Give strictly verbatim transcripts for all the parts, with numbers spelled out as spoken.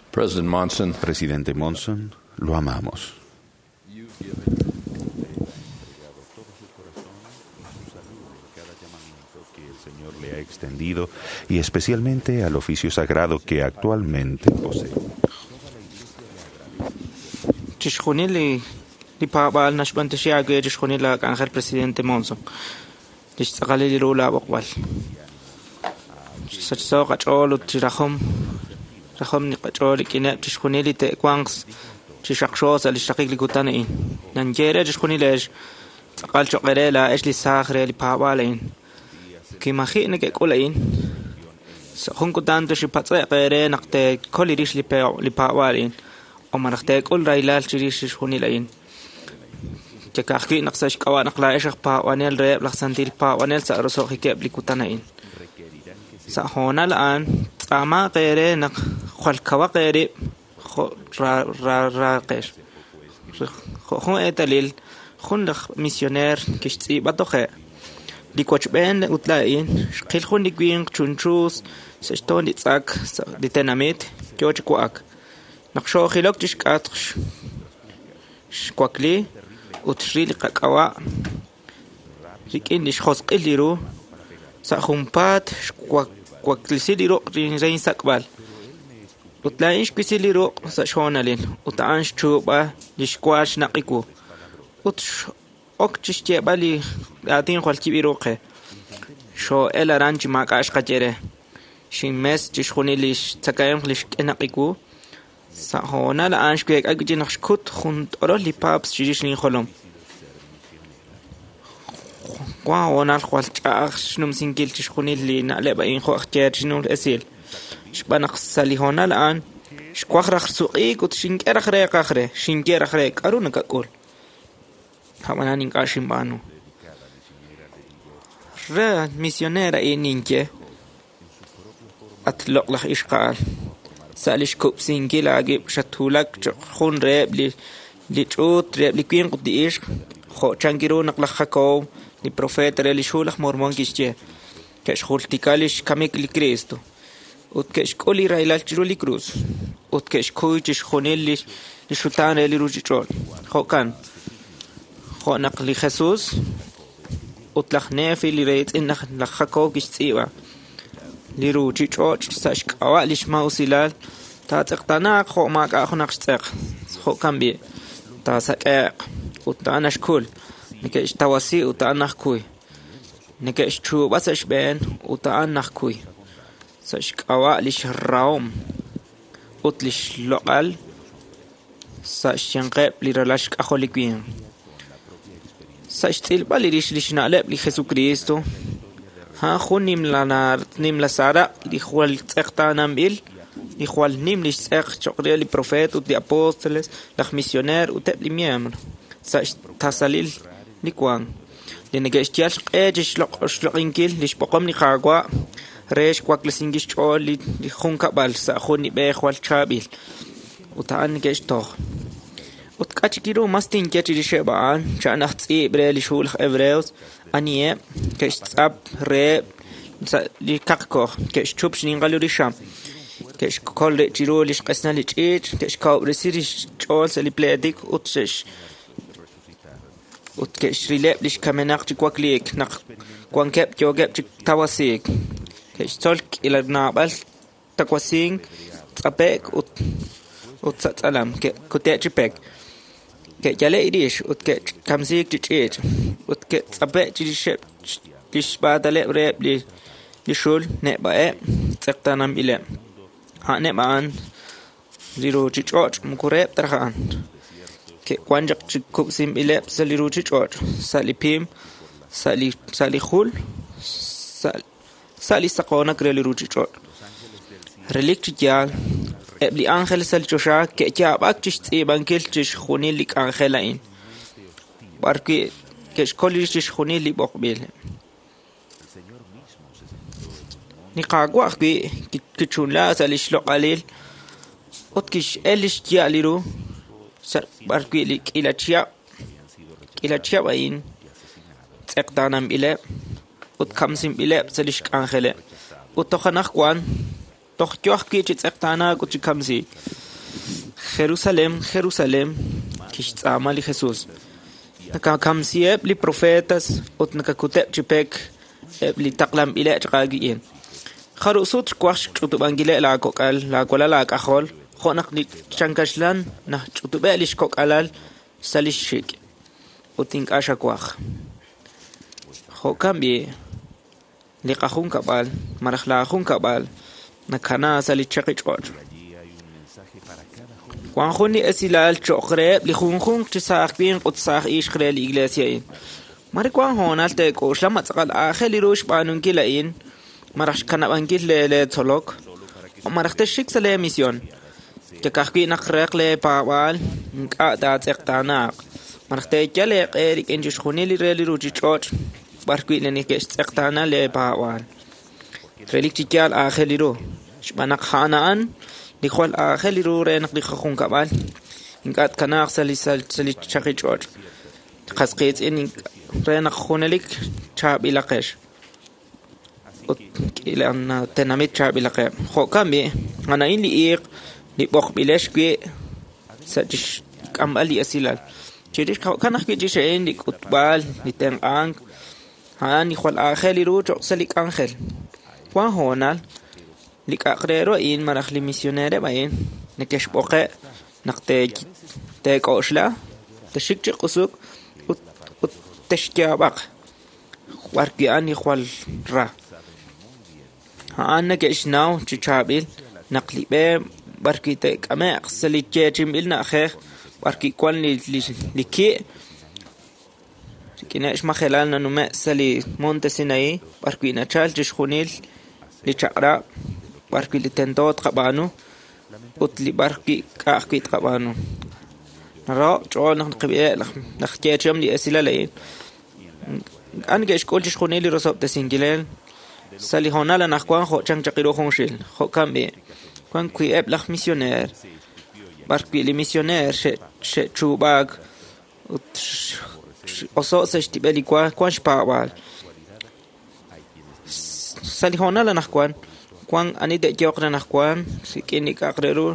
President Monson, Presidente Monson, lo amamos. Señor le ha extendido y especialmente al oficio sagrado que actualmente posee. Tishkhunili lipabal nashbantishiya ge tishkhunila Ángel Presidente Monson. Tishqalili rula boqwal. Satso qachol tirahom rahom ni qachol kine tishkhunili te kwangs tishaqshos al shaqiq likutanain. Nanjere tishkhunilesh qal choqerela esh li sakhre lipabalain. Kimahine ke kulain sa hunku tanto si patsa qere naqte kolirish li pa li pawalin o maraqte kul railal chirish hunilain ke kakhki naqsash qawa naqla ish pa wanel re laxsantil pa wanel sa roso khike blikutanain sa honal an tsama qere naq khol kawa qere ra ra ra qish khon etalil khun missioner kishti batoxe Dikoch ben utlain khil khun dikwing chunchus seston ditsak ditenamit kyoch kwak naqsho khilok tishkat kwakli utril qaqawa rikin dish khosqiliru sa khumpat kwak kwaklisidiro rin sakbal utlain kwisiliro sa shonalin utan chuba dishkwash naqiku ut oktish bali atin khwalki biroqe sho el aranch maqash qajere shimes tishkhunilish tsakayem khlish kenaqiku sa hona la ansh kek agjin khut khunt oro li paps shirish ni kholom kwa ona khwalchaq shnum singil tishkhunil li na leba in kho akhjer shnul esil shbanaq sali hona la an shkwakh suqi kut shinkera khre qakhre shinkera khre karun kakul Hamananin kashimbano. Re misionera ininke. Atlok lah ishqal. Salish kup singila agib shatulak khun reb li li chut reb li queen qudi ishq. Kho changiro naqlak khako li profeta re li shulak mormon kishje. Kesh khultikalish kamik li Cristo. Ut kesh koli railal chiro li cruz. Ut kesh kuichish khunil li li shutan re li rujichol. Kho kan. خونق لخصوص وطلقنا في اللي ريت إنخ لخكو كشتيوا لروجي تشوش ساشك أواليش ما وصلال تا تقتناق خو ماك أخو نقشتق خو كم بي تا سكاق وتانش كل نكش تواسي وتانخ كوي نكش شو بسش بين وتانخ كوي ساشك أواليش الراوم وتلش لقل ساش ينقب لرلاشك أخو لكوين Sashtil balirish lishnaleb li Jesucristo. Ha khunim lanar nim la sara li khwal tsektanam bil li khwal nim li tsek chokre li profet ut li apóstoles la misioner ut li miembro. Sash tasalil li kwang. Li negestial qejish loq shloqinkil li shpoqom ni khagwa resh kwak li singish chol li li khunka bal sa khuni be khwal chabil. Utan geshtoch. وتكاتشكيرو ماستين كاتشي شبعان شان اختي بريلي شول ابريوس انيه كاش تصاب ري لي كاكو كاش تشوبش نينغالو ريشام كاش كول جيرو ليش قسنا لي تشيت كاش كاو ريسيري تشولز لي بلاديك اوتش وتكاش ريلاب ليش كامناق تكواكليك نق كوان كاب جوجاب تاواسيك كاش تولك الى نابل تكواسين تصابك وت وتسلام كوتاتشي بيك ke jale irish ut ke kamsik tich ut ke tsabe tishep tish badale rep li li shul ne bae tsektanam ile ha ne man liru chichot mkurep tarhan ke kwanjak chikup sim ile saliru chichot salipim sali sali khul sal sali saqona kreliru chichot relik chial Ebli Ángel Salchosha que ya bakchish tsibankel chish khunilik Ángelain. Porque que skolish chish khunilik boqbil. Ni qagwa ki kichunla salish loqalil. Otkish elish yaliru sar barki lik ilachia ilachia bain tsektanam ile ut kamsim ile salish Ángele. Ut tokhanakwan Doch joch geht jetzt echt einer gut kamsi Jerusalem, Jerusalem, kishtzama li Jesús. Nakakamsieb li profetas ut nakakutep chipek li taqlam ile chqagiin. Kharusut kwash chutubangile la kokal la kola la kahol khonak li chankashlan na chutube li kokalal salishik utink asha kwakh. Kho kambi li qahun kabal marakhla khun kabal nakana salichqich qot. Juan Juni esilal chokre li khunkhun tsaqbin qutsaq ish khre li iglesia. Mari Juan Honal te koshla matsaqal akheli rush banun kilain marash kana bangil le le tolok. Marakhte shik sale mission. Ke kahki nakraq le pawal nka ta tsaqtana. Marakhte kale qerik injish khuni li re li ruji chot barkwi le ni ke tsaqtana le pawal. Relik tikyal akheli ro. Shbanak khanaan Dikhwal akheli ro re nak dikhkhun kabal inkat kanak sali sal sali chaqi chot khasqit in re nak khunelik chab ilaqesh ot ila an tenamit chab ilaqe kho kambi ana in li iq li bokh bilesh ki satish kamali asilal chirish kanak ki jishain li kutbal li teng ang han dikhwal akheli ro chok salik angel wa honal Likaqrero in marakhli misionere bain nekesh boqe naqte te qoshla tashikchi qusuk ut tashkiabaq warki ani khwal ra han nekesh naw chichabil naqli be barki te kame aqsali chechim ilna khe barki kwal li liki kina ish makhelalna nume sali monte sinai barki na chal jishkhunil li chaqra barki li tentot qabanu ut li barki qaaqit qabanu ra chol nak qibe nak tiacham li asila lay an gesh kolch khone li rosab tasingilen sali honala nak kwan kho chang chaqiro khonshil kho kambe kwan kui eb lakh missionaire barki li missionaire she she chubag ut oso se stibeli kwa kwan spawal sali honala nak kwan Kwan ani de jokna nak kwan sikini kakrero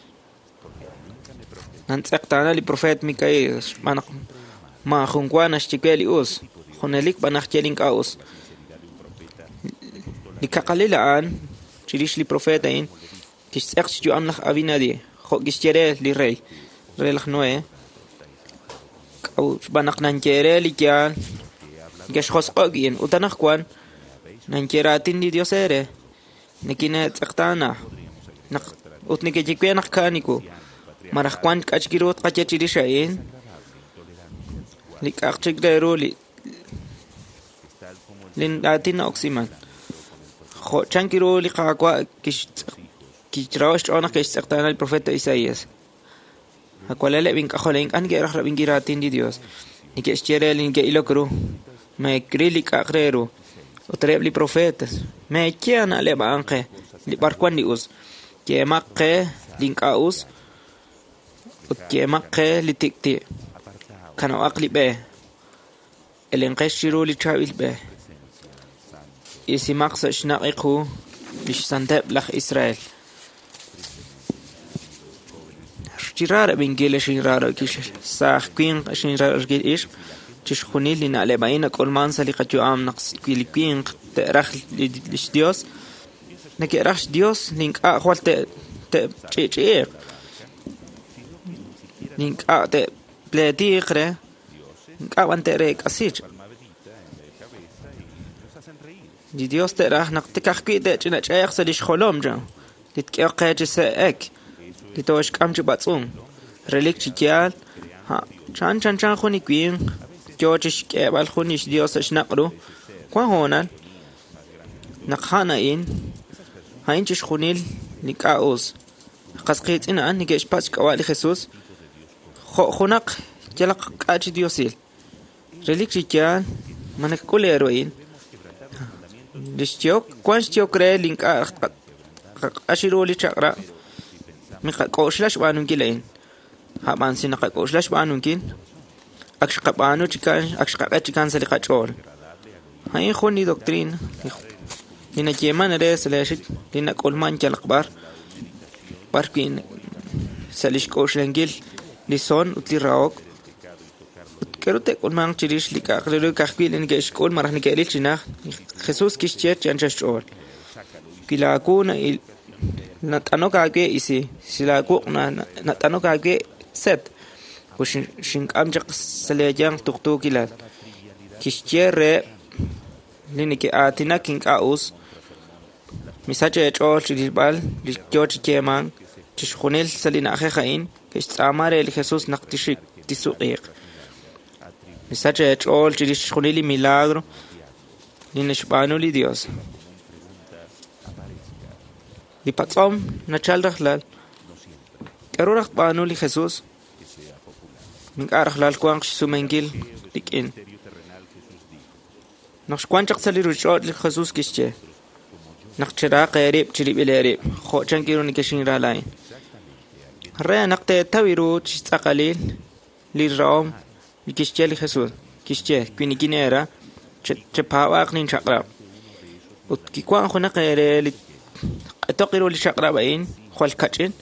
nantsaqtana li profet Mikael manak ma khungwana shtikeli us khonelik banak chelin kaus likaqalilan chirish li profetain kisaqch ju amnakh avinadi kho gischere li rey relakh noe kau banak nanchere li kyan gesh khosqogin utanak kwan nanceratin di diosere Nikine tsaqtana nak utnike jikwe nak kaniko marakwan kachkirot qachechirishain likaqchigdero li lin datina oximan kho chankiro li qaqwa kish kichrawash ona kish tsaqtana el profeta Isaías akwalele bin qaholen an gerah rabin giratin di Dios nikesh cherelin ke ilokru me krili qaqrero Otreb li profetas me kiana le banque li barkwan li us ke makke linkaus ut ke makke li tikti kana aqli be el enqashiru li chabil be isi maqsa shnaqiqu bish santab lakh Israel shtirara bingele shirara kish saq queen shirara gish تشخوني لنا على بعينا كل ما نسلي قد يوم نقص كيلبين تأرخ لش ديوس نكى أرخش ديوس لينك أخوال ت ت شيء شيء لينك أ ت بلادي خره لينك أ وانت ريك أسيج دي ديوس تأرخ نقطك أخكي ده جنا شيء يخسر ليش خلهم جا لتكي أقعد سأك لتوش كم جباتهم رليك تجيال ها شان شان شان خوني كوين George Kebal khunish Dios shnaqru kwa honal naqhana in hainchish khunil nikaos qasqit ina an nikesh pas qawali Jesus khonaq jalaq qach Diosil relik chikan manak kuleroin dishtiok kwanstio kre link ashiro li chaqra mi qoslash banun kilain haban sinaqa qoslash banun kin akshqabano chikan akshqaqa chikan saliqa chol hay khoni doctrina lina yeman res lesh lina kolman chalqbar barkin salish koshengil lison utli raok kerote kon mang chirish lika krelo kahbil en gesh kon marah ni kelil china Jesus kishcher chanchash ol kila kuna il natano kage isi sila ko na natano kage set kush shink amjaq salejang tuktu kilal kishcher lini ke atina king aus misaje ol chilbal likyoch kemang tishkhunel salina akhe khain kesh tsamare el Jesus naqtishik tisuqiq misaje ol chilishkhuneli milagro lini shbanuli Dios di patsom nachal rakhlal keruraq banuli Jesus min arkhlal kwang sumengil dikin naqsh kwanchaq saliru chot li Jesus kishche naqchira qerib chirib ilerib kho chankirun kishin ralain re naqte tawiru chaqalil li rom kishche li Jesus kishche kwinikinera che pawaq nin chaqra ut ki kwan khuna qere li atoqiru li chaqra bain khol kachin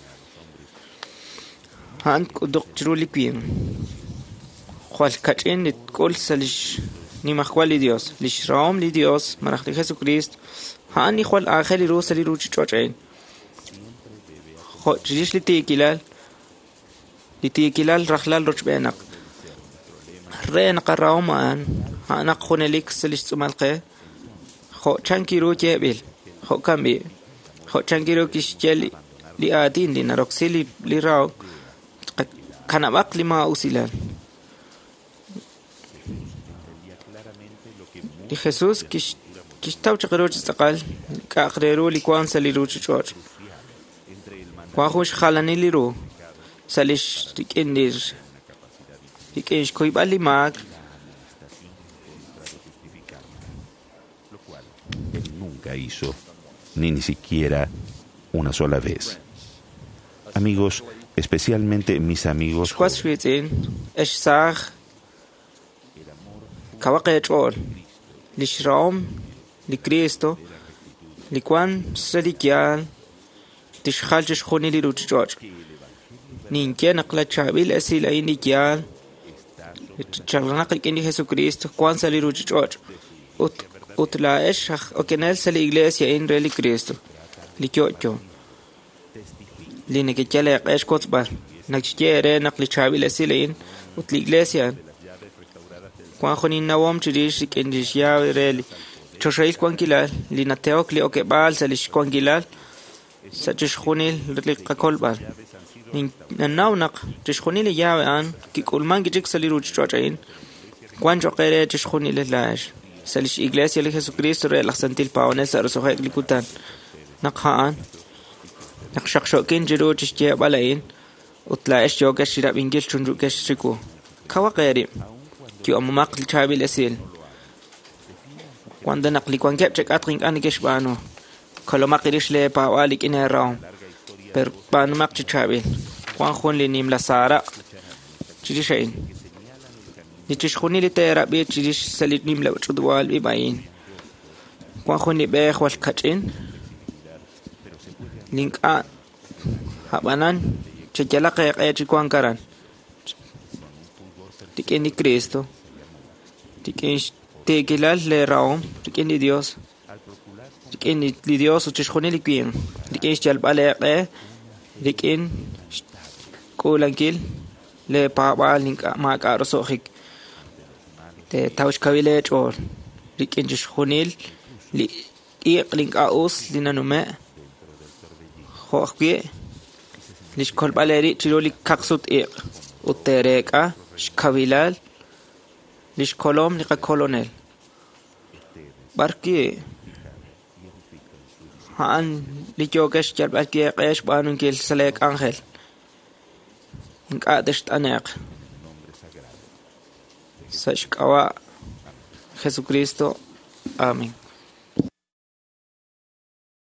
han kuduq chiru li kwin khol kachin li kol salish ni makhwali Dios li shram li Dios maraq li Jesucristo hani khol akheli ro sali ro chichochain kho jish li tikilal li tikilal rakhlal rochbenak ren qarauman hana khonelik salish tsumalqe kho chankiro kebil kho kambi kho chankiro kishcheli li adin li naroxili li raw kanabaq li ma usilal li Jesus kish kishtaw chaqroch taqal ka aqreru li kwan saliru chichor kwa khush khalani liru salish tikindir tikish koy bali mag nunca hizo ni ni siquiera una sola vez. Amigos, especialmente mis amigos kwaswitin eshsag kawaqechol lishram li Cristo li kwan sadikial tishkhal tishkhuni li ruchchoj ninke naqla chabil asil ayni kial charna qikini Jesucristo kwan sali ruchchoj ut utla esh okenel sali iglesia in reli Cristo li kyocho li ne kele esh kotbar nakchere naqli chabil asil in ut li iglesia kwan khoni nawom chirish kindish ya reli choshail kwankilal li nateok li okebal salish kwankilal sachish khunil li qakolbal nin nawnaq tish khunil ya an ki kulman gijik saliru chochain kwan choqere tish khunil lash salish iglesia li Jesucristo re laxantil paones arsohe likutan naqhan naqshaqshokin jiru tish je balain utla esh yoga shirab ingil chunju kesh riku kawa qeri ki amak li chabil asil cuando naqli kwan kep chek atring an kesh bano kolomak irish le pa walik in raum per pan mak chabil kwan khun li nim la sara chirishain ni chish khuni li tera be chirish salit nim la chudwal bi bayin kwan khun ni be khwal kachin link a habanan chekela qeq e kwan karan tikeni Cristo tikeni tekilal le raum tikeni Dios tikeni li Dios uchishkhoni li quien tikeni chalbale qe tiken kolankil le pa balink ma qaro sokhik te taush kawile chor tiken chishkhonil li iqlink aus linanume khokhye lish kolbaleri chiroli kaksut iq utereka shkavilal lish kolom liqa kolonel barki han lijokesh jalbalki qesh banun kel salek angel inqadesh taneq sashkawa Jesucristo. Amén.